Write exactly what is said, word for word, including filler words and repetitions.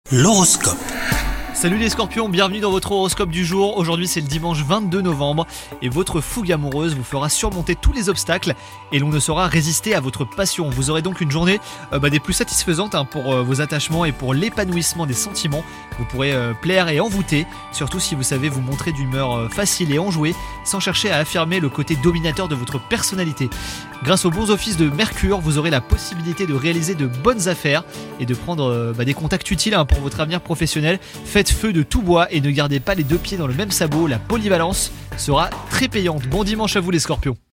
L'horoscope. Salut les scorpions, bienvenue dans votre horoscope du jour. Aujourd'hui c'est le dimanche vingt-deux novembre et votre fougue amoureuse vous fera surmonter tous les obstacles et l'on ne saura résister à votre passion. Vous aurez donc une journée euh, bah, des plus satisfaisantes hein, pour euh, vos attachements et pour l'épanouissement des sentiments. Vous pourrez euh, plaire et envoûter, surtout si vous savez vous montrer d'humeur euh, facile et enjouée sans chercher à affirmer le côté dominateur de votre personnalité. Grâce aux bons offices de Mercure, vous aurez la possibilité de réaliser de bonnes affaires et de prendre euh, bah, des contacts utiles hein, pour votre avenir professionnel. Faites feu de tout bois et ne gardez pas les deux pieds dans le même sabot, la polyvalence sera très payante. Bon dimanche à vous les scorpions.